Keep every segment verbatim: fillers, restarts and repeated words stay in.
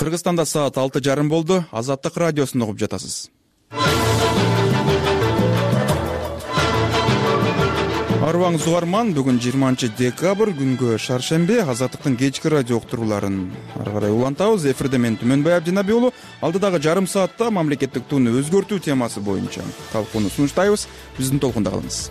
Кыргызстанда саат алты жарым болду. Азаттык радиосун угуп жатасыз. Арбаңыз угарман, бүгүн жыйырманчы декабрь, күнгө шаршембе. Азаттыктын кечки радио уктурууларын ары карай улантабыз. Эфирде мен Түмөнбай Абдинабий уулу. Алдыдагы жарым саатта мамлекеттик тууну өзгөртүү темасы боюнча талкууну сунуштайбыз. Биздин толкунда калыңыз.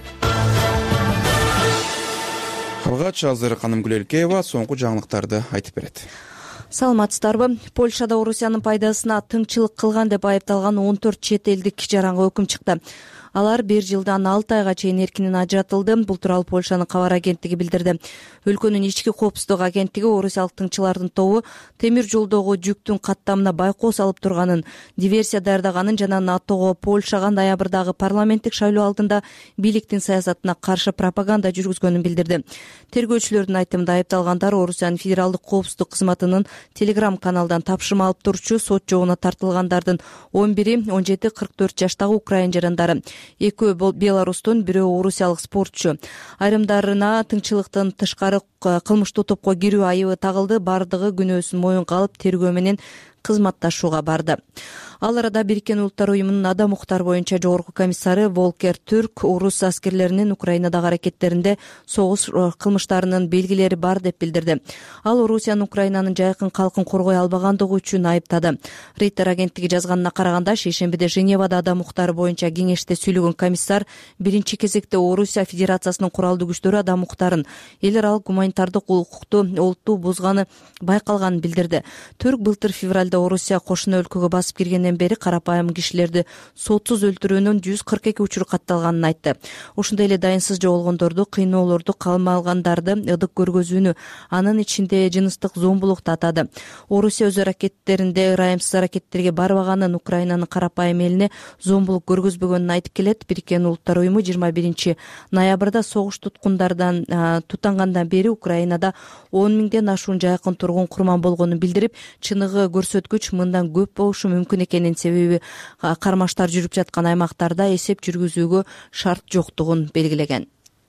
Алгач азыр Каным Гүлелкеева соңку жаңылыктарды айтып берет. Саламатсыздарбы? Польшада Орусиянын пайдасына тыңчылык кылган деп айыпталган он төрт чет элдик жаранга өкүм чыкты. Алар бир жылдан алты айга чейин эркинен ажыратылды. Бул тууралуу Польшанын кабар агенттиги билдирди. Өлкөнүн ички коопсуздук агенттиги орусиялык тыңчылардын тобу темир жолдогу жүктүн каттамына байкоо салып турганын, диверсия даярдаганын жана НАТОго Польшага ноябрдагы парламенттик шайлоо алдында бийликтин саясатына каршы пропаганда жүргүзгөнүн билдирди. Тергөөчүлөрдүн айтымында айыпталгандар Орусиянын федералдык коопсуздук кызматынын Telegram каналдан тапшырма алып турчу сот жогуна тартылгандардын он бири он жети кырк төрт жаштагы украин жарандары. Экөө Беларустун, бирөө орусиялык спортчу. Айрымдарына тыңчылыктан тышкары кылмыштуу топко кирүү айыбы тагылды. Бардыгы күнөөсүн моюнга алып тергөө менен кызматташууга барды. Ал арада Бириккен Улуттар уюмунун адам укуктары боюнча жогорку комиссары Волкер Түрк орус аскерлеринин Украинадагы аракеттеринде согуш кылмыштарынын белгилери бар деп билдирди. Ал Орусиянын Украинанын жайкын калкын коргой албагандыгы үчүн айыптады. Рейтер агенттиги жазганына караганда, шейшембиде Женевада адам укуктары боюнча кеңеште сүйлөгөн комиссар биринчи кезекте Орусия Федерациясынын куралдуу күчтөрү адам укуктарын, эл аралык гуманитардык укукту олуттуу бузганы байкалганын билдирди. Түрк былтыр февралда Орусия кошуна өлкөгө басып киргенден бери карапайым кишилерди сотсуз өлтүрүүнүн жүз кырк эки учуру катталганын айтты. Ошондой эле дайынсыз жоголгондорду, кыйноолорду, камалгандарды ыдык көргөзүүнү, анын ичинде жыныстык зомбулукту атады. Орусия өз аракеттеринде ырайымсыз аракеттерге барбаганын, Украинанын карапайым элине зомбулук көргөзбөгөнүн айтып келет. Бириккен Улуттар уюму жыйырма биринчи ноябрда согуш туткундардан тутангандан бери Украинада он миңден ашуун жайкын тургун курман болгонун билдирип, чыныгы көрсөткүч мындан көп болушу мүмкүн экенин, себеби кармаштар жүрүп жаткан аймактарда эсеп жүргүзүүгө шарт жоктугун белгилеген.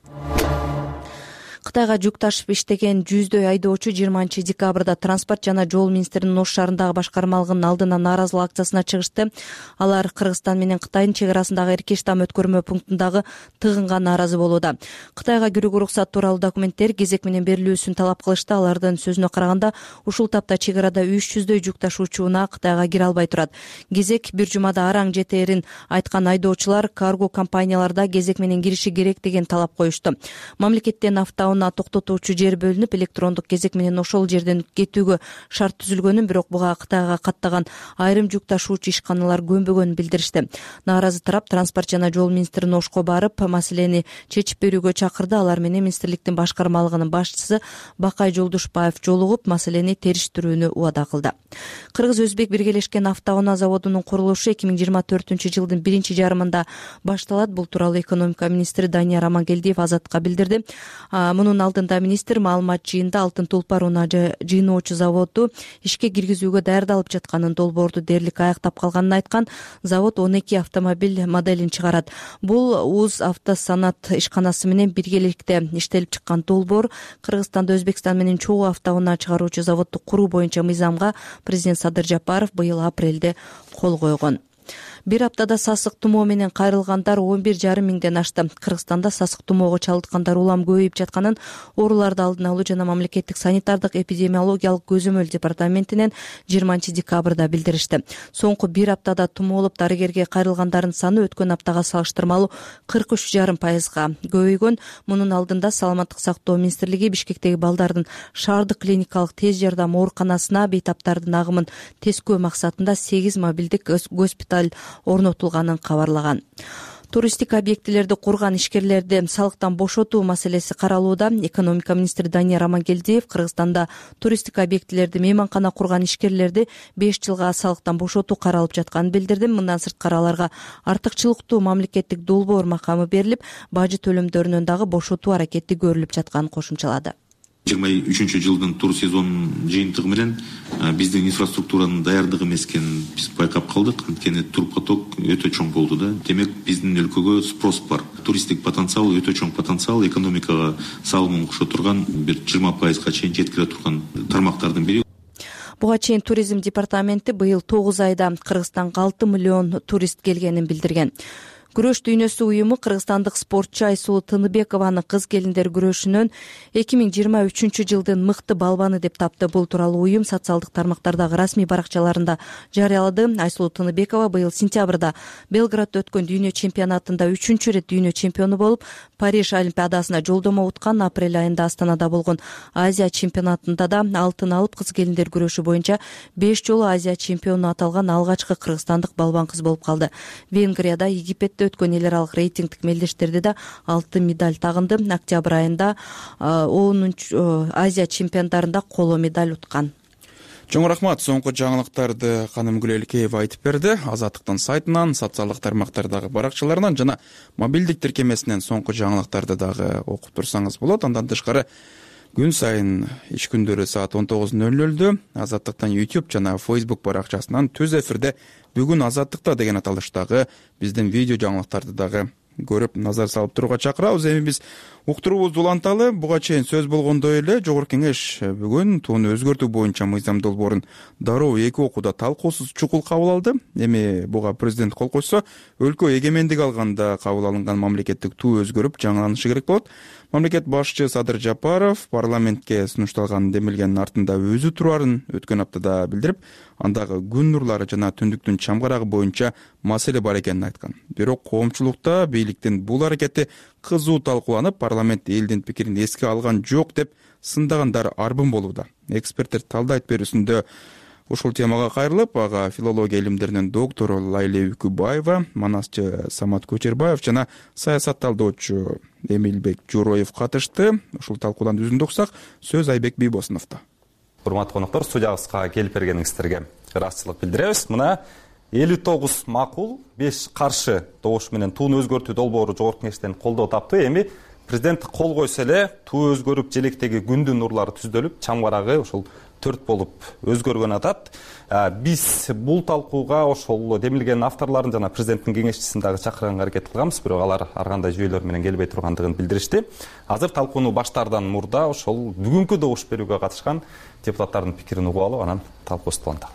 Кытайга жүк ташып иштеген жүздөй айдоочу жыйырманчы декабрда транспорт жана жол министринин Ош шаарындагы башкармалыгынын алдына нааразылык акциясына чыгышты. Алар Кыргызстан менен Кытайдын чек арасындагы эркеш там өткөрмө пунктундагы тыгынга нааразы болууда. Кытайга кирүүгө уруксат тууралуу документтер кезек менен берилүүсүн талап кылышты. Алардын сөзүнө караганда, ушул тапта чек арада үч жүздөй жүк ташуучу унаа Кытайга кире албай турат. Кезек бир жумада араң жетээрин айткан айдоочулар карго компанияларда кезек менен кириши керек деген талап коюшту. Мамлекеттен авто токтотуучу жер бөлүнүп, электрондук кезек менен ошол жерден кетүүгө шарт түзүлгөнүн, бирок буга Кытайга каттаган айрым жүк ташуучу ишканалар көнбөгөнүн билдиришти. Нааразы тарап транспорт жана жол министрин Ошко барып, маселени чечип берүүгө чакырды. Алар менен министрликтин башкармалыгынын башчысы Бакай Жолдушбаев жолугуп, маселени териштирүүнү убада кылды. Кыргыз-Өзбек биргелешкен автоунаа заводунун курулушу эки миң жыйырма төртүнчү жылдын биринчи жарымында башталат. Бул тууралуу экономика министри Данияр Амангелдиев Азаттыкка билдирди. Мунун алдында министр маалымат жыйында Алтын Тулпар унаа жыйноочу заводу ишке киргизүүгө даярдалып жатканын, долбоорду дээрлик аяктап калганын айткан. Завод он эки автомобиль моделин чыгарат. Бул УЗ автосанат ишканасы менен биргеликте иштелип чыккан долбоор. Кыргызстанда Өзбекстан менен чогуу автоунаа чыгаруучу заводду куруу боюнча мыйзамга президент Садыр Жапаров быйыл апрелде кол койгон. Бир аптада сасык тумоо менен кайрылгандар он бир жарым миңден ашты. Кыргызстанда сасык тумоого чалдыккандар улам көбөйүп жатканын ооруларды алдын алуу жана мамлекеттик санитардык эпидемиологиялык көзөмөл департаментинен жыйырманчы декабрда билдиришти. Соңку бир аптада тумоолуп дарыгерге кайрылгандардын саны өткөн аптага салыштырмалуу кырк үч жарым пайызга көбөйгөн. Мунун алдында Саламаттык сактоо министрлиги Бишкектеги балдардын шаардык клиникалык тез жардам ооруканасына бейтаптардын агымын тескөө максатында сегиз мобилдик госпиталь орнотулганын кабарлаган. Туристик объектилерди курган ишкерлерди салыктан бошотуу маселеси каралууда. Экономика министри Данияр Амангелдиев Кыргызстанда туристик объектилерди, мейманкана курган ишкерлерди беш жылга салыктан бошотуу каралып жатканын билдирди. Мындан сырткары аларга артыкчылыктуу мамлекеттик долбоор макамы берилип, бажы төлөмдөрүнөн дагы бошотуу аракети көрүлүп жатканын кошумчалады. жыйырма үчүнчү жылдын тур сезонунун жыйынтыгы менен биздин инфраструктуранын даярдыгы эмес экенин биз байкап калдык. Анткени турпоток өтө чоң болду да. Демек биздин өлкөгө спрос бар. Туристтик потенциал өтө чоң потенциал, экономикага салымын кошо турган бир жыйырма пайызга чейин жеткире турган тармактардын бири. Буга чейин туризм департаменти быйыл тогуз айда Кыргызстанга алты миллион турист келгенин билдирген. Күрөш дүйнөсү уюму кыргызстандык спортчу Айсулуу Тыныбекованы кыз келиндер күрөшүнөн эки миң жыйырма үчүнчү жылдын мыкты балбаны деп тапты. Бул тууралуу уюм социалдык тармактардагы расмий баракчаларында жарыялады. Айсулуу Тыныбекова быйыл сентябрда Белградда өткөн дүйнө чемпионатында үчүнчү ирет дүйнө чемпиону болуп, Париж олимпиадасына жолдомо уткан. Апрель айында Астанада болгон Азия чемпионатында да алтын алып, кыз келиндер күрөшү боюнча беш жолу Азия чемпиону аталган алгачкы кыргызстандык балбан кыз болуп калды. Венгрияда, Египетте өткөн эл аралык рейтингдик мелдештерде да алтын медаль тагынды. Октябрь айында онунчу Азия чемпионатарында коло медаль уткан. Чоң рахмат. Соңку жаңылыктарды Каным Гүлелкеева айтып берди. Азаттыктын сайтынан, социалдык тармактардагы баракчаларынан жана мобилдик тиркемесинен соңку жаңылыктарды дагы окуп турсаңыз болот. Андан тышкары күн сайын иш күндөрү саат он тогуз ноль нольдө Азаттыктын YouTube жана Facebook баракчасынан түз эфирде бүгүн Азаттыкта деген аталыштагы биздин видео жаңылыктарды дагы көрүп назар салып турууга чакырабыз. Эми биз уктуруубузду уланталы. Буга чейин сөз болгондой эле Жогорку Кеңеш бүгүн тууну өзгөртүү боюнча мыйзам долбоорун дароо эки окууда талкуусуз чукул кабыл алды. Эми буга президент кол койсо, өлкө эгемендик алганда кабыл алынган мамлекеттик туу өзгөрүп жаңыланышы керек болот. Мамлекет башчы Садыр Жапаров парламентке сунушталган демилгенин артында өзү турарын өткөн аптада билдирип, андагы күн нурлары жана түндүктүн чамгарагы боюнча маселе бар экенин айткан. Бирок коомчулукта бийликтин бул аракети кызуу талкууланып, парламент элдин пикирин эске алган жок деп сындагандар арбын болууда. Эксперттер талдайт берүүсүндө ушул темага кайрылып, ага филология илимдеринин доктору Лайле Үкүбаева, манасчы Самат Көчербаев жана саясат талдоочу Эмилбек Журоев катышты. Ушул талкуудан үзүндү уксак, сөз Айбек Бийбосуновдо. Урматтуу коноктор, студиябызга келип бергениңиздерге ыраазычылык билдиребиз. Мына элүү тогуз макул, беш каршы добуш менен тууну өзгөртүү долбоору Жогорку Кеңештен колдоо тапты. Эми президент кол койсо эле туу өзгөрүп, желектеги күндүн нурлары түздөлүп, чамгарагы ошол төрт болуп өзгөргөн атат. Биз бул талкууга ошол демилгенин авторлорун жана президенттин кеңешчисин дагы чакырганга аракет кылганбыз, бирок алар ар кандай жүйөлөр менен келбей тургандыгын билдиришти. Азыр талкууну баштаардан мурда ошол бүгүнкү добуш берүүгө катышкан депутаттардын пикирин угуп алып, анан талкуубузду уланталы.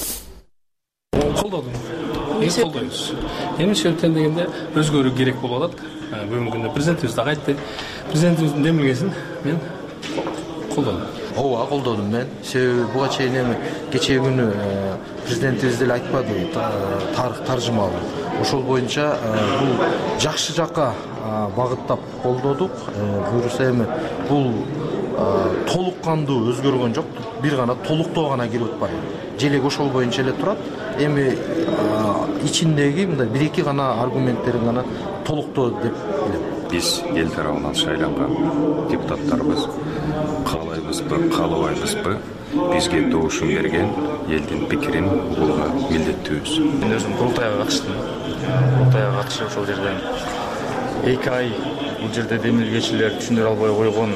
Колдодум. Мен колдойбуз. Эми себептен дегенде өзгөрүү керек болуп атат. Бүгүнкү күндө президентибиз дагы айтты. Президентибиздин демилгесин мен колдодум. Ооба, колдодум мен. Себеби буга чейин эми кечээ күнү президентибиз деле айтпады, тарых таржымалы. Ошол боюнча бул жакшы жакка багыттап колдодук. Буюрса эми бул толук кандуу өзгөргөн жок, бир гана толуктоо гана кирип атпайбы. Желек ошол боюнча эле турат. Эми ичиндеги мындай бир эки гана аргументтерин гана толуктоо деп билем. Биз эл тарабынан шайланган депутаттарыбыз каалайбызбы, каалабайбызбы, бизге добушун берген элдин пикирин угууга милдеттүүбүз. Мен өзүм курултайга катыштым. Курултайга катышып ошол жерден эки ай бул жерде демилгечилер түшүндүрө албай койгон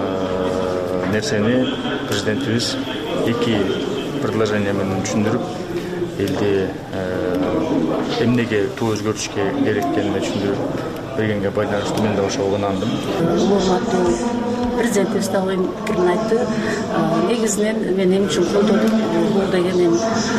нерсени президентибиз эки предложение менен түшүндүрүп, элди эмнеге туу өзгөртүшкө керек экенин түшүндүрүп бергенге байланыштуу мен да ошого ынандым. Урматтуу президентибиз дагы пикирин айтты. Негизинен мен эмне үчүн колдодум? Бул деген эми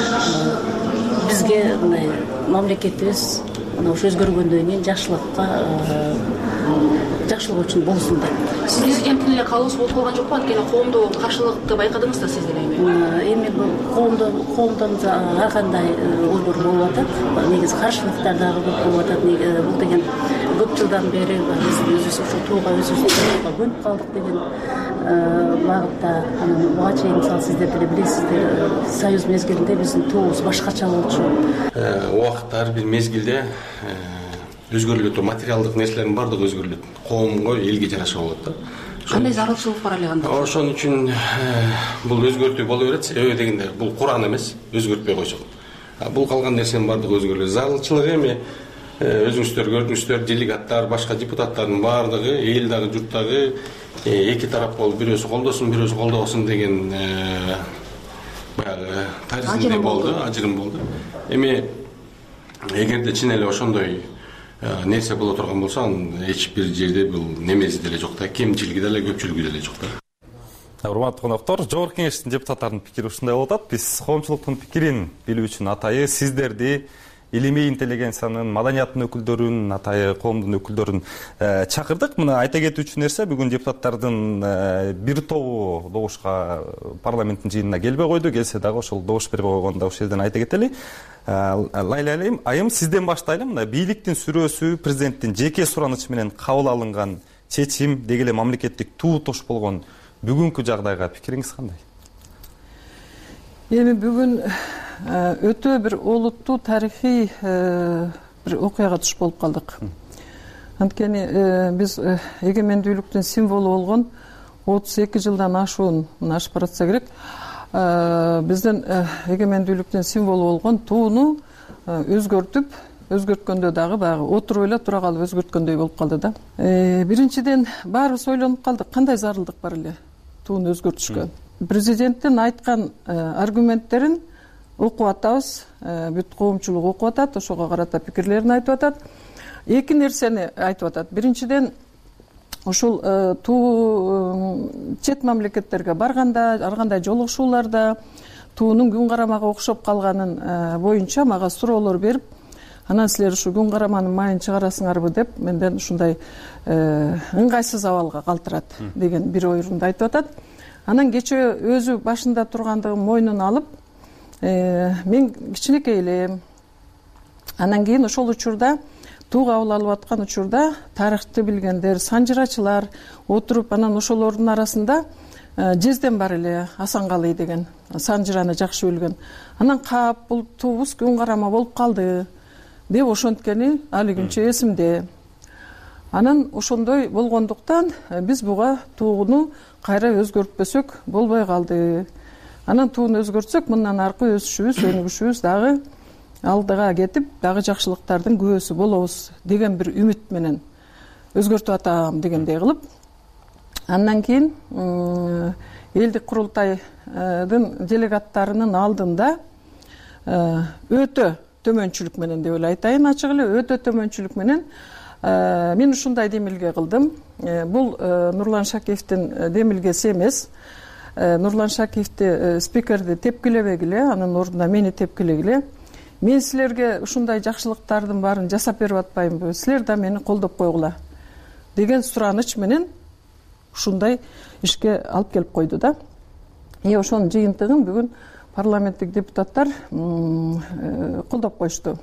бизге мындай мамлекетибиз мына ошо өзгөргөндөн кийин жакшылыкка жакшылык үчүн болсун деп. Сиз эмтип эле калуусу болуп калган жокпу? Анткени коомдо каршылыкты байкадыңыз да сиз деле эми. Эми коомдо коомдон ар кандай ойлор болуп атат. Негизи каршылыктар дагы көп болуп атат. Бул деген көп жылдан бери биз өзүбүз ошо тууга өзүбүз көнүп калдык деген багытта. Анан буга чейин мисалы сиздер деле билесиздер, союз мезгилинде биздин туубуз башкача болчу. Убакытта ар бир мезгилде өзгөрүлөт, материалдык нерселердин баардыгы өзгөрүлөт. Коомго, элге жараша болот да. Кандай зарылчылык бар эле анда? Ошон үчүн бул өзгөртүү боло берет. Себеби дегенде бул Куран эмес, өзгөртпөй койсок. Бул калган нерсенин баардыгы өзгөрүлөт. Зарылчылык эми өзүңүздөр көрдүңүздөр, делегаттар, башка депутаттардын баардыгы эл дагы журт дагы эки тарап болуп, бирөөсү колдосун, бирөөсү колдобосун деген баягы таризмде болду, ажырым болду. Эми эгерде чын эле ошондой нерсе боло турган болсо, эч бир жерде бул немеси деле жок да, кемчилиги деле, көпчүлүгү деле жок да. Урматтуу коноктор, Жогорку Кеңештин депутаттарынын пикири ушундай болуп атат. Биз коомчулуктун пикирин билүү үчүн атайы сиздерди, илимий интеллигенциянын, маданияттын өкүлдөрүн, атайы коомдун өкүлдөрүн чакырдык. Мына айта кетүүчү нерсе, бүгүн депутаттардын бир тобу добушка парламенттин жыйынына келбей койду. Келсе дагы ошол добуш бербей койгонду ошол жерден айта кетели. Лайла айым, сизден баштайлы. Мына бийликтин сүрөөсү, президенттин жеке суранычы менен кабыл алынган чечим, деги эле мамлекеттик туу туш болгон бүгүнкү жагдайга пикириңиз кандай? Эми бүгүн өтө бир олуттуу тарыхый бир окуяга туш болуп калдык. Анткени биз эгемендүүлүктүн символу болгон отуз эки жылдан ашуун, мына ашып баратса керек, биздин эгемендүүлүктүн символу болгон тууну өзгөртүп, өзгөрткөндө дагы баягы отуруп эле тура калып өзгөрткөндөй болуп калды да. Биринчиден баарыбыз ойлонуп калдык, кандай зарылдык бар эле тууну өзгөртүшкө. Президенттин айткан аргументтерин окуп атабыз, бүт коомчулук окуп атат, ошого карата пикирлерин айтып атат. Эки нерсени айтып атат. Биринчиден, ушул туу чет мамлекеттерге барганда, ар кандай жолугушууларда туунун күн карамага окшоп калганын боюнча мага суроолор берип, анан силер ушу күн караманын майын чыгарасыңарбы деп менден ушундай ыңгайсыз абалга калтырат деген бир ойрунду айтып атат. Анан кечээ өзү башында тургандыгын мойнуна алып, мен кичинекей элем. Анан кийин ошол учурда туу кабыл алып аткан учурда тарыхты билгендер, санжырачылар отуруп, анан ошолордун арасында Жезден бар эле Асанкалый деген санжыраны жакшы билген. Анан кап бул туубуз күн карама болуп калды деп ошонткени али күнчө эсимде. Анан ошондой болгондуктан биз буга тууну кайра өзгөртпөсөк болбой калды. Анан тууну өзгөртсөк, мындан аркы өсүшүбүз, өнүгүшүбүз дагы алдыга кетип, дагы жакшылыктардын күбөсү болобуз деген бир үмүт менен өзгөртүп атам дегендей кылып. Андан кийин элдик курултайдын делегаттарынын алдында өтө төмөнчүлүк менен деп эле айтайын, ачык эле өтө төмөнчүлүк менен мен ушундай демилге кылдым. Бул Нурлан Шакиевдин демилгеси эмес. Нурлан Шакиевди спикерди тепкилебегиле, анын ордуна мени тепкилегиле. Мен силерге ушундай жакшылыктардын баарын жасап берип атпаймынбы? Силер да мени колдоп койгула деген сураныч менен ушундай ишке алып келип койду да. И ошонун жыйынтыгын бүгүн парламенттик депутаттар колдоп коюшту.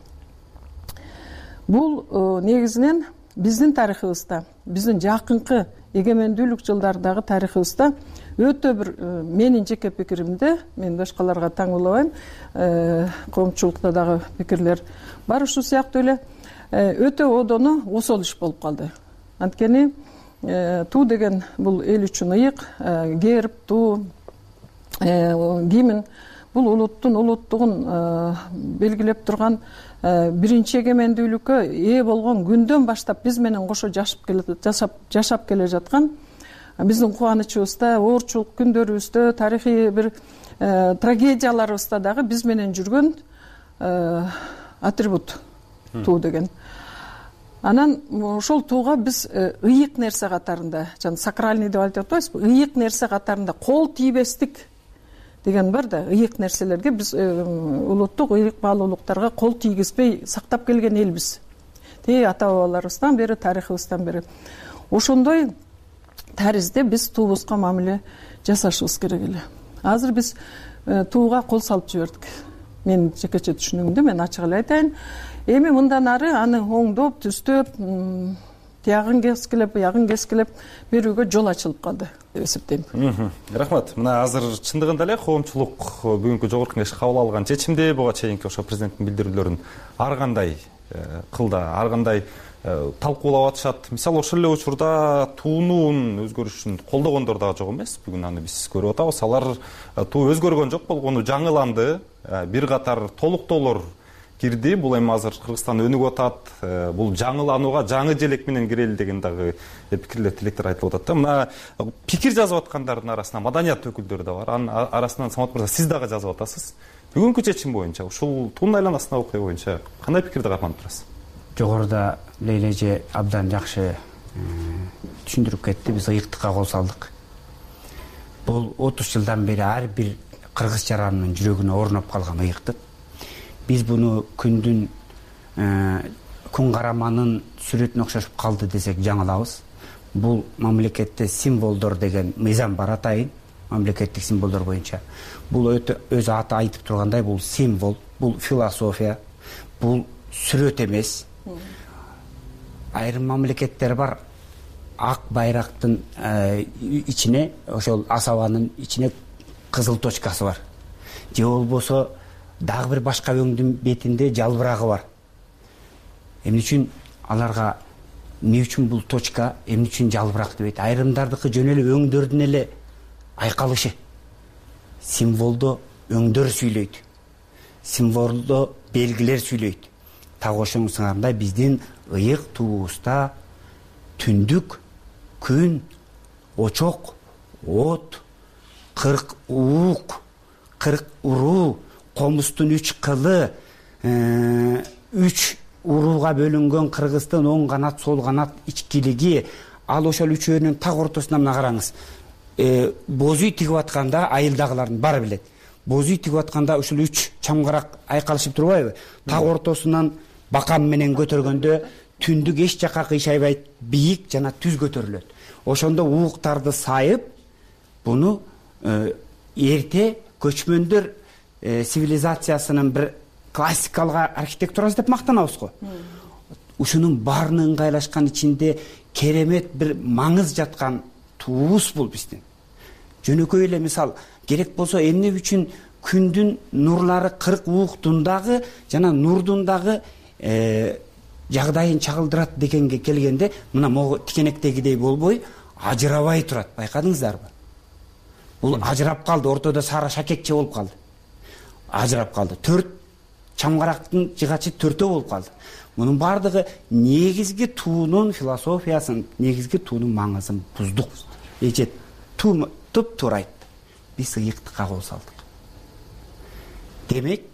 Бул негизинен биздин тарыхыбызда, биздин жакынкы эгемендүүлүк жылдардагы тарыхыбызда өтө бир, менин жеке пикиримде, мен башкаларга таңуулабайм, коомчулукта дагы пикирлер бар ушу сыяктуу эле, өтө одону осол иш болуп калды. Анткени туу деген бул эл үчүн ыйык, герб, туу, гимн бул улуттун улуттугун белгилеп турган биринчи эгемендүүлүккө ээ болгон күндөн баштап биз менен кошо жашап келе жашап жашап келе жаткан биздин кубанычыбызда, оорчулук күндөрүбүздө, тарыхый бир трагедияларыбызда дагы биз менен жүргөн атрибут туу деген. Анан ошол тууга биз ыйык нерсе катарында, жана сакральный деп айтып атпайбызбы, ыйык нерсе катарында кол тийбестик деген бар да, ыйык нерселерге биз улуттук ыйык баалуулуктарга кол тийгизбей сактап келген элбиз. Те ата бабаларыбыздан бери, тарыхыбыздан бери. Ошондой таризде биз туубузга мамиле жасашыбыз керек эле. Азыр биз тууга кол салып жибердик. Мен жекече түшүнүгүмдө мен ачык эле айтайын. Эми мындан ары аны оңдоп, түздөп, тиягын кескилеп, буягын кескилеп берүүгө жол ачылып калды деп эсептейм. Рахмат. Мына азыр чындыгында эле коомчулук бүгүнкү Жогорку Кеңеш кабыл алган чечимди, буга чейинки ошо президенттин билдирүүлөрүн ар кандай кылда, ар кандай талкуулап атышат. Мисалы, ошол эле учурда туунун өзгөрүшүн колдогондор дагы жок эмес. Бүгүн аны биз көрүп атабыз. Алар туу өзгөргөн жок болгону жаңыланды. Бир катар толуктоолор кирди. Бул эми азыр Кыргызстан өнүгүп атат. Бул жаңыланууга жаңы желек менен кирели деген дагы пикирлер, тилектер айтылып атат да. Мына пикир жазып аткандардын арасында маданият өкүлдөрү да бар. Анын арасынан Самат мырза, сиз дагы жазып атасыз. Бүгүнкү чечим боюнча, ушул туунун айланасындагы окуя боюнча кандай пикирди карманып турасыз? Жогоруда Лейла эже абдан жакшы түшүндүрүп кетти. Биз ыйыктыкка кол салдык. бул отуз жылдан бери ар бир кыргыз жаранынын жүрөгүнө орноп калган ыйыктык. Биз буну күндүн күн караманын сүрөтүнө окшошуп калды десек жаңылабыз. Бул мамлекетте символдор деген мыйзам бар атайын, мамлекеттик символдор боюнча. Бул өтө өз аты айтып тургандай, бул символ, бул философия, бул сүрөт эмес. Айрым мамлекеттер бар, ак байрактын ичине, ошол асабанын ичине кызыл точкасы бар. Же болбосо дагы бир башка өңдүн бетинде жалбырагы бар. Эмне үчүн аларга эмне үчүн бул точка, эмне үчүн жалбырак дебейт? Айрымдардыкы жөн эле өңдөрдүн эле айкалышы. Символдо өңдөр сүйлөйт. Символдо белгилер сүйлөйт. Так ошоңсуңардай биздин ыйык туубузда түндүк, күн, очок, от, кырк уук, кырк уруу, комустун үч кылы, үч урууга бөлүнгөн Кыргыздын оң канат, сол канат ичкилиги, ал ошол үчөөнүн так ортосуна мына караңыз. Боз үй тигип атканда айылдагылардын баары билет. Боз үй тигип атканда ушул үч чамгарак айкалышып турбайбы? Так ортосунан бакам менен көтөргөндө түндүк эч жакка кыйшайбайт, бийик жана түз көтөрүлөт. Ошондо ууктарды сайып, буну эрте көчмөндөр цивилизациясынын бир классикалык архитектурасы деп мактанабыз го. Ушунун баарына ыңгайлашкан ичинде керемет бир маңыз жаткан туубуз бул биздин. Жөнөкөй эле мисал, керек болсо эмне үчүн күндүн нурлары кырк ууктун дагы жана нурдун дагы жагдайын чагылдырат дегенге келгенде, мына могу тикенектегидей болбой, ажырабай турат. Байкадыңыздарбы? Бул ажырап калды, ортодо сары шакекче болуп калды. Ажырап калды. Төрт чамгарактын жыгачы төртөө болуп калды. Мунун бардыгы негизги туунун философиясын, негизги туунун маңызын буздук. Эже туу туп турайт. Биз ыйыктыкка кол салдык. Демек,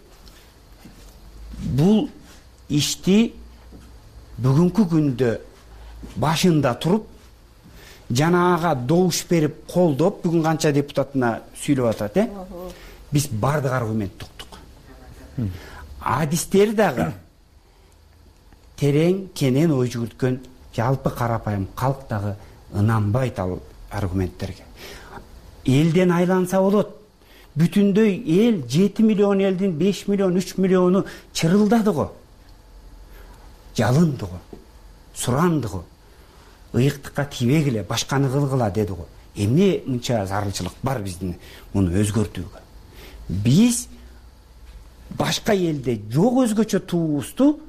бул ишти бүгүнкү күндө башында туруп, жанаага добуш берип колдоп, бүгүн канча депутатына сүйлөп атат, э? Биз бардык аргументти уктук. Адистер дагы терең, кенен ой жүгүрткөн жалпы карапайым калк дагы ынанбайт ал аргументтерге. Элден айланса болот. Бүтүндөй эл, жети миллион элдин беш миллион, үч миллиону чырылдады го. Жалынды го. Суранды го. Ыйыктыкка тийбегиле, башканы кылгыла деди го. Эмне мынча зарылчылык бар биздин муну өзгөртүүгө? Биз башка элде жок өзгөчө туубузду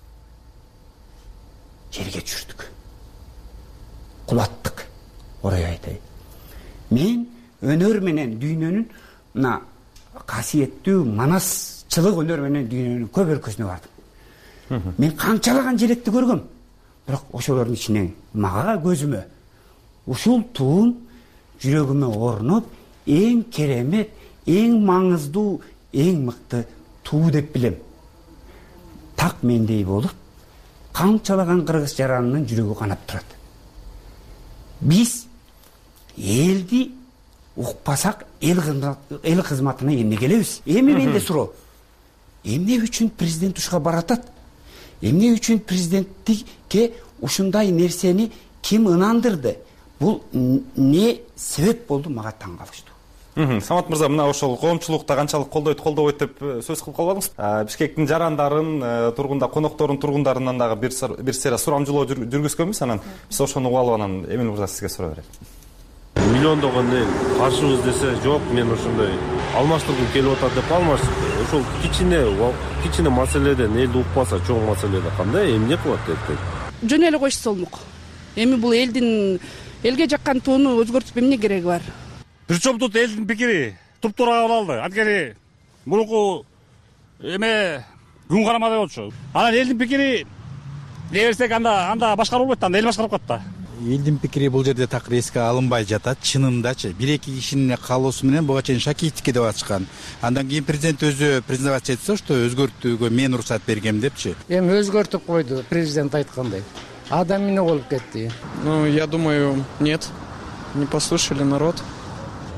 жерге түшүрдүк. Кулаттык. Орой айтайын. Мен өнөр менен дүйнөнүн мына касиеттүү манасчылык өнөр менен дүйнөнүн көп өлкөсүнө бардым. Мен канчалаган желекти көргөм. Бирок ошолордун ичинен мага көзүмө ушул туун жүрөгүмө орноп, эң керемет, эң маңыздуу, эң мыкты туу деп билем. Так мендей болуп, канчалаган кыргыз жаранынын жүрөгү канап турат. Биз элди укпасак, эл кызматына эмне келебиз? Эми менде суроо. Эмне үчүн президент ушуга баратат? Эмне үчүн президенттикке ушундай нерсени ким ынандырды? Бул не себеп болду, мага таң калыштуу. Самат мырза, мына ошол коомчулукта канчалык колдойт, колдобойт деп сөз кылып калбадыңыз? Бишкектин жарандарын, тургунда коноктордун тургундарынан дагы бир сера сурамжылоо жүргүзгөнбүз, анан биз ошону угуп алып анан Эмил мырза сизге суроо берет. Миллиондогон эл каршыбыз десе, жок, мен ошондой алмаштыргым келип атат деп алмаштырды. Ошол кичине кичине маселеден элди укпаса, чоң маселеде кандай эмне кылат эртең? Жөн эле койсо болмок. Эми бул элдин элге жаккан тууну өзгөртүп эмне кереги бар? Бир чомтут элдин пикири туп-туура кабыл алды. Анткени мурунку эме күн карамадай болчу. Анан элдин пикири дей берсек, анда анда башкарып болбойт, анда эл башкарып калат да. Элдин пикири бул жерде такыр эске алынбай жатат. Чынындачы бир эки кишинин каалоосу менен буга чейин Шакиевдикке деп ачкан. Андан кийин президент өзү признавать этсе, что өзгөртүүгө мен уруксат бергем депчи. Эми өзгөртүп койду, президент айткандай. Адам эмне болуп кетти? Ну, я думаю, нет. Не послушали народ.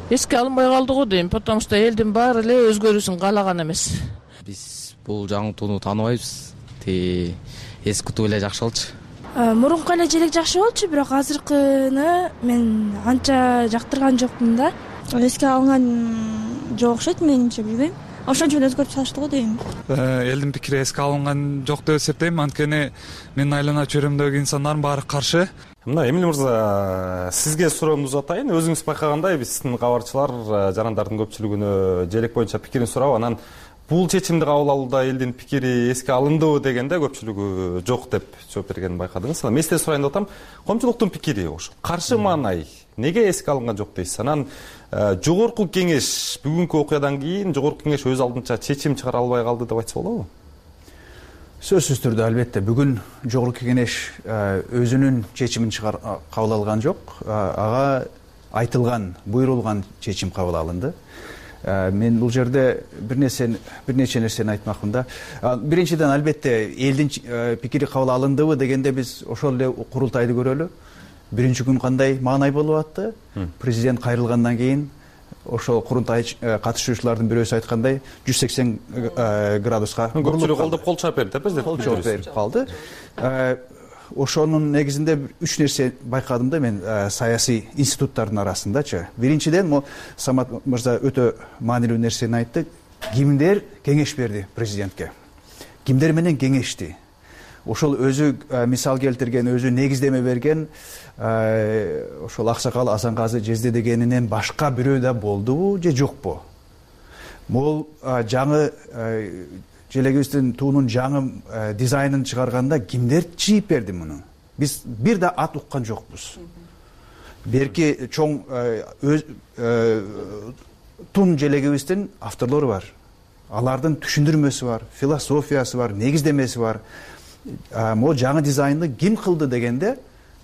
эске алынбай калды го дейм, потому что элдин баары эле өзгөрүүсүн каалаган эмес. Биз бул жаңы тууну тааныбайбыз. Ти эски туу эле жакшы болчу. Мурунку эле желек жакшы болчу, бирок азыркыны мен анча жактырган жокмун да. Эске алынган жок окшойт менимче, билбейм. Ошончо эле өзгөртүп салышты го дейм. Элдин пикири эске алынган жок деп эсептейм, анткени менин айланып чөйрөмдөгү инсандардын баары каршы. Мына Эмил мырза, сизге суроону узатайын. Өзүңүз байкагандай биздин кабарчылар жарандардын көпчүлүгүнө желек боюнча пикирин сурап, анан бул чечимди кабыл алууда элдин пикири эске алындыбы дегенде көпчүлүгү жок деп жооп бергенин байкадыңыз. Анан мен сизден сурайын деп атам, коомчулуктун пикири ошо каршы маанай неге эске алынган жок дейсиз? Анан жогорку кеңеш бүгүнкү окуядан кийин жогорку кеңеш өз алдынча чечим чыгара албай калды деп айтса болобу? Сөзсүз түрдө албетте бүгүн жогорку кеңеш өзүнүн чечимин кабыл алган жок. Ага айтылган, буйрулган чечим кабыл алынды. Мен бул жерде бир нерсени, бир нече нерсени айтмакмын да. Биринчиден албетте элдин пикири кабыл алындыбы дегенде биз ошол эле курултайды көрөлү. Биринчи күн кандай маанай болуп атты? Президент кайрылгандан кийин ошол курултай катышуучулардын бирөөсү айткандай жүз сексен градуска көпчүлүк колдоп кол чаап берди, президент кол чаап берип калды. Ошонун негизинде үч нерсе байкадым да мен саясий институттардын арасындачы. Биринчиден, мо Самат мырза өтө маанилүү нерсени айтты. Кимдер кеңеш берди президентке? Кимдер менен кеңешти? Ошол өзү мисал келтирген, өзү негиздеме берген, ошол Аксакал Асанказы Жезде дегенинен башка бирөө да болдубу же жокпу? Могул жаңы желегибиздин туунун жаңы дизайнын чыгарганда кимдер чийип берди муну? Биз бир да ат уккан жокпуз. Берки чоң тун желегибиздин авторлору бар. Алардын түшүндүрмөсү бар, философиясы бар, негиздемеси бар. Могу жаңы дизайнды ким кылды дегенде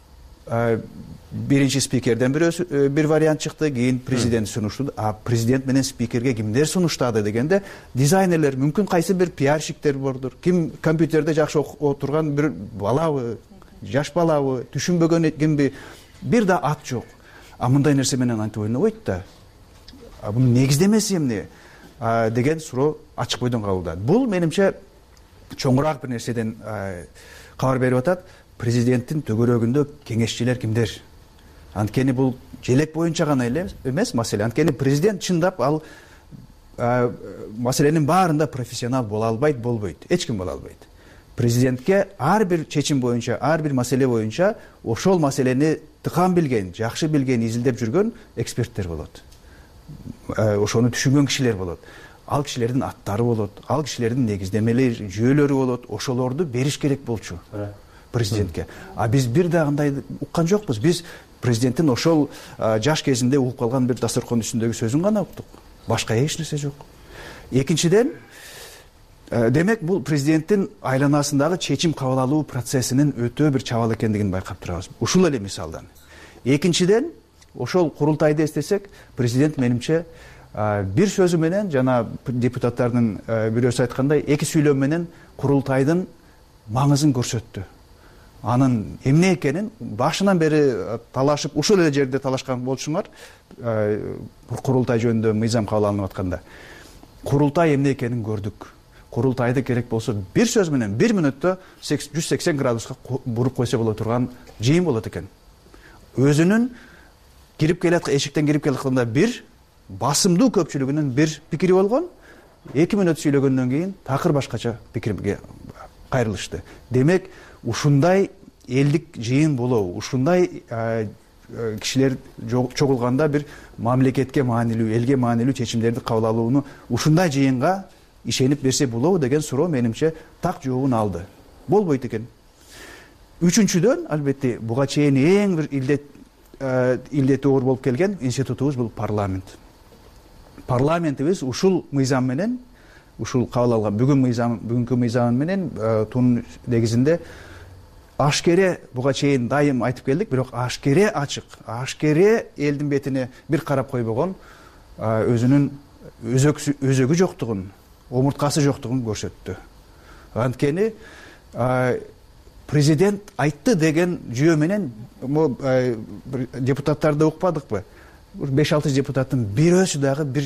биринчи спикерден бир вариант чыкты, кийин президент сунуштады. А президент менен спикерге кимдер сунуштады дегенде дизайнерлер, мүмкүн кайсы бир пиарщиктер бордур. Ким компьютерде жакшы отурган бир балабы, жаш балабы, түшүнбөгөн кимби, бир да ат жок. А мындай нерсе менен антип ойнобойт да. А бунун негиздемеси эмне деген суроо ачык бойдон кабылдады. Бул менимче чоңураак бир нерседен кабар берип атат. Президенттин төгөрөгүндө кеңешчилер кимдер? Анткени бул желек боюнча гана эле эмес маселе. Анткени президент чындап ал маселенин баарында профессионал боло албайт, болбойт. Эч ким боло албайт. Президентке ар бир чечим боюнча, ар бир маселе боюнча ошол маселени тыкан билген, жакшы билген, изилдеп жүргөн эксперттер болот. Ошону түшүнгөн кишилер болот. Ал кишилердин аттары болот, ал кишилердин негиздемелери, жүйөлөрү болот. Ошолорду бериш керек болчу президентке. А биз бир да андай уккан жокпуз. Биз президенттин ошол жаш кезинде угуп калган бир дасторкон үстүндөгү сөзүн гана уктук. Башка эч нерсе жок. Экинчиден, демек бул президенттин айланасындагы чечим кабыл алуу процессинин өтө бир чабал экендигин байкап турабыз. Ушул эле мисалдан. Экинчиден, ошол курултайды эстесек, президент менимче бир сөзү менен, жана депутаттардын бирөөсү айткандай, эки сүйлөм менен курултайдын маңызын көрсөттү. Анын эмне экенин башынан бери талашып, ушул эле жерде талашкан болчуңар, курултай жөнүндө мыйзам кабыл алынып атканда. Курултай эмне экенин көрдүк. Курултайды керек болсо бир сөз менен бир мүнөттө жүз сексен градуска буруп койсо боло турган жыйын болот экен. Өзүнүн кирип келаткан эшиктен кирип келатканда бир басымдуу көпчүлүгүнүн бир пикири болгон, эки мүнөт сүйлөгөндөн кийин такыр башкача пикирге кайрылышты. Демек, ушундай элдик жыйын болобу, ушундай кишилер чогулганда бир мамлекетке маанилүү, элге маанилүү чечимдерди кабыл алууну ушундай жыйынга ишенип берсе болобу деген суроо менимче так жообун алды. Болбойт экен. Үчүнчүдөн, албетте, буга чейин эң бир илдет илдети оор болуп келген институтубуз бул парламент. Парламентибиз ушул мыйзам менен, ушул кабыл алган бүгүн мыйзам, бүгүнкү мыйзам менен тунун негизинде ашкере, буга чейин дайым айтып келдик, бирок ашкере ачык, ашкере элдин бетине бир карап койбогон, өзүнүн өзөгү жоктугун, омурткасы жоктугун көрсөттү. Анткени президент айтты деген жүйө менен депутаттарды укпадыкпы? беш алты депутаттын бирөөсү дагы бир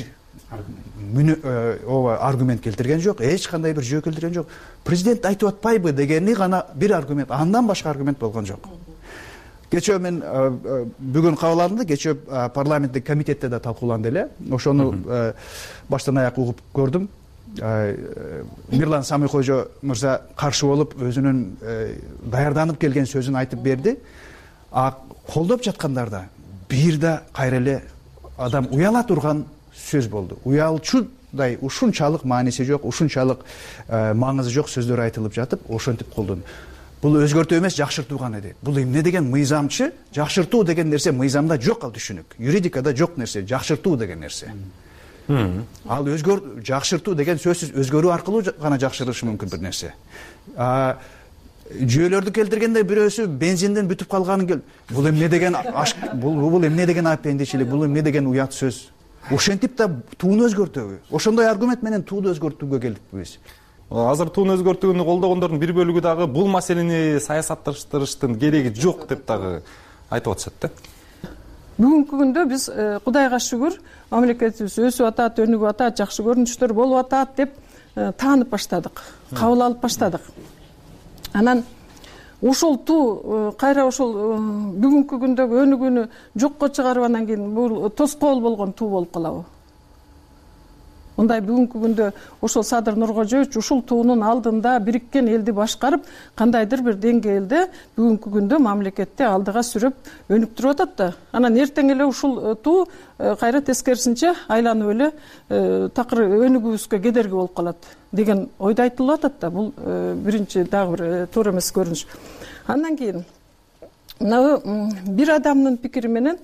ооба аргумент келтирген жок, эч кандай бир жөө келтирген жок. Президент айтып атпайбы дегени гана бир аргумент, андан башка аргумент болгон жок. Кечээ мен бүгүн кабыл алынды, кечээ парламенттик комитетте да талкууланды эле. Ошону баштан аяк угуп көрдүм. Мирлан Самыйкожо мырза каршы болуп өзүнүн даярданып келген сөзүн айтып берди. А колдоп жаткандарда бир да кайра эле адам уяла турган сөз болду. Уялчудай ушунчалык мааниси жок, ушунчалык маңызы жок сөздөр айтылып жатып, ошентип колдону. Бул өзгөртүү эмес, жакшыртуу гана дейт. Бул эмне деген мыйзамчы? Жакшыртуу деген нерсе мыйзамда жок, ал түшүнүк. Юридикада жок нерсе, жакшыртуу деген нерсе. Ал өзгөр жакшыртуу деген сөзсүз өзгөрүү аркылуу гана жакшырышы мүмкүн бир нерсе. Жүйөлөрдү келтиргенде бирөөсү бензинден бүтүп калганын кел. Бул эмне деген бул бул эмне деген апендичилик, бул эмне деген уят сөз. Ошентип да тууну өзгөртөбү? Ошондой аргумент менен тууну өзгөртүүгө келдикпиз. Азыр тууну өзгөртүүнү колдогондордун бир бөлүгү дагы бул маселени саясатташтырыштын кереги жок деп дагы айтып атышат да. Бүгүнкү күндө биз Кудайга шүгүр, мамлекетибиз өсүп атат, өнүгүп атат, жакшы көрүнүштөр болуп атат деп таанып баштадык, кабыл алып баштадык. Анан ошол туу кайра ошол бүгүнкү күндөгү өнүгүүнү жокко чыгарып анан кийин бул тоскоол болгон туу болуп калабы? Мындай бүгүнкү күндө ошол Садыр Нуркожоевич ушул туунун алдында бириккен элди башкарып, кандайдыр бир деңгээлде бүгүнкү күндө мамлекетти алдыга сүрөп өнүктүрүп атат да. Анан эртең эле ушул туу кайра тескерисинче айланып эле такыр өнүгүүбүзгө кедерги болуп калат деген ойдо айтылып атат да. Бул биринчи дагы бир туура эмес көрүнүш. Андан кийин мына бир адамдын пикири менен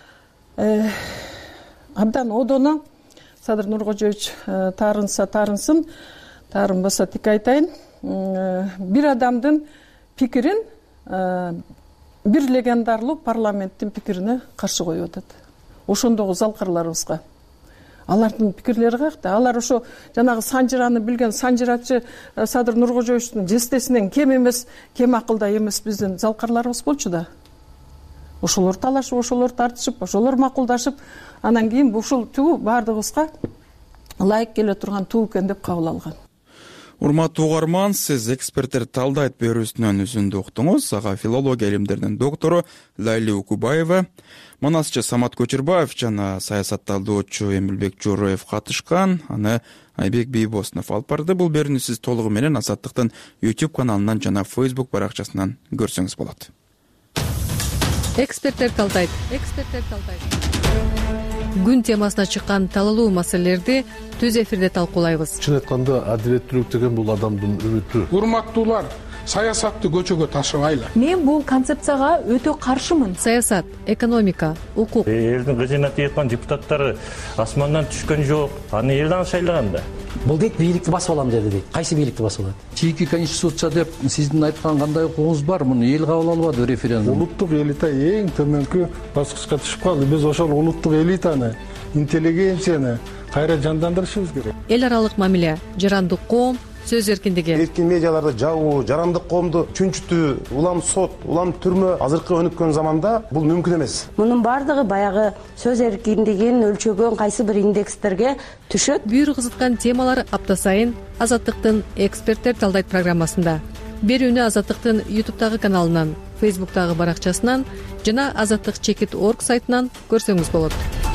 абдан одоно Садыр Нуркожоевич таарынса таарынсын, таарынбаса тик айтайын. Бир адамдын пикирин бир легендарлуу парламенттин пикирине каршы коюп атат. Ошондогу залкарларыбызга. Алардын пикирлери каякта? Алар ошо жанагы санжыраны билген санжырачы Садыр Нуркожоевичтин жестесинен кем эмес, кем акылда эмес биздин залкарларыбыз болчу да. Ошолор талашып, ошолор тартышып, ошолор макулдашып, анан кийин ушул туу баардыгыбызга ылайык келе турган туу экен деп кабыл алган. Урматтуу угарман, сиз эксперттер талдайт берүүсүнөн үзүндү уктуңуз. Ага филология илимдеринин доктору Лайли Укубаева, манасчы Самат Көчүрбаев жана саясатталдоочу Эмилбек Жороев катышкан. Аны Айбек Бийбосунов алып барды. Бул берүүнү сиз толугу менен Азаттыктын YouTube каналынан жана Facebook баракчасынан көрсөңүз болот. Эксперттер талдайт. Эксперттер талдайт. Күн темасына чыккан талалуу маселелерди түз эфирде талкуулайбыз. Чын айтканда адилеттүүлүк деген бул адамдын үмүтү. Урматтуулар, саясатты көчөгө ташыбайлы. Мен бул концепцияга өтө каршымын. Саясат, экономика, укук. Элдин кызына тиеткан депутаттары асмандан түшкөн жок. Аны элдин шайлаган да. Бул дейт бийликти басып алам деди дейт. Кайсы бийликти басып алат? Чийки конституция деп сиздин айткан кандай укугуңуз бар? Муну эл кабыл албады референдум. Улуттук элита эң төмөнкү баскычка түшүп калды. Биз ошол улуттук элитаны, интеллигенцияны кайра жандандырышыбыз керек. Эл аралык мамиле, жарандык коом, сөз эркиндиги. Эркин медиаларды жабуу, жарандык коомду чүнчүтүү, улам сот, улам түрмө азыркы өнүккөн заманда бул мүмкүн эмес. Мунун бардыгы баягы сөз эркиндигин өлчөгөн кайсы бир индекстерге түшөт. Бүйүр кызыткан темалар апта сайын Азаттыктын эксперттер талдайт программасында. Берүүнү Азаттыктын YouTube'дагы каналынан, Facebook'тагы баракчасынан жана азаттык чекит точка орг сайтынан көрсөңүз болот.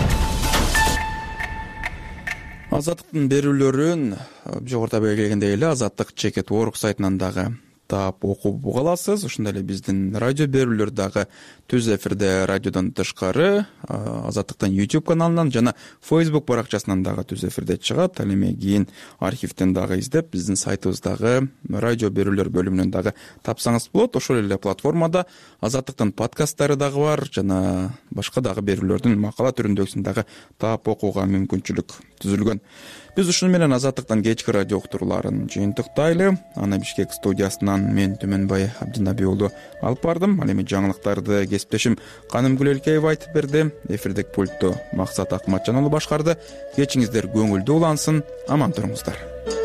Азаттыктын берүүлөрүн жогоруда белгилегендей эле азаттык чекит точка орг сайтынан дагы таап окуп уга аласыз. Ошондой эле биздин радио берүүлөр дагы түз эфирде радиодон тышкары Азаттыктын YouTube каналынан жана Facebook баракчасынан дагы түз эфирде чыгат. Ал эми кийин архивден дагы издеп биздин сайтыбыздагы радио берүүлөр бөлүмүнөн дагы тапсаңыз болот. Ошол эле платформада Азаттыктын подкасттары дагы бар жана башка дагы берүүлөрдүн макала түрүндөгүсүн дагы таап окууга мүмкүнчүлүк түзүлгөн. Биз ушуну менен Азаттыктан кечки радио уктурууларын жыйынтыктайлы. Аны Бишкек студиясынан мен Түмөнбай Абдинабий уулу алып бардым. Ал эми жаңылыктарды кесиптешим Канымгүл Элкеева айтып берди. Эфирдик пультту Максат Акматжан уулу башкарды. Кечиңиздер көңүлдүү улансын, аман туруңуздар.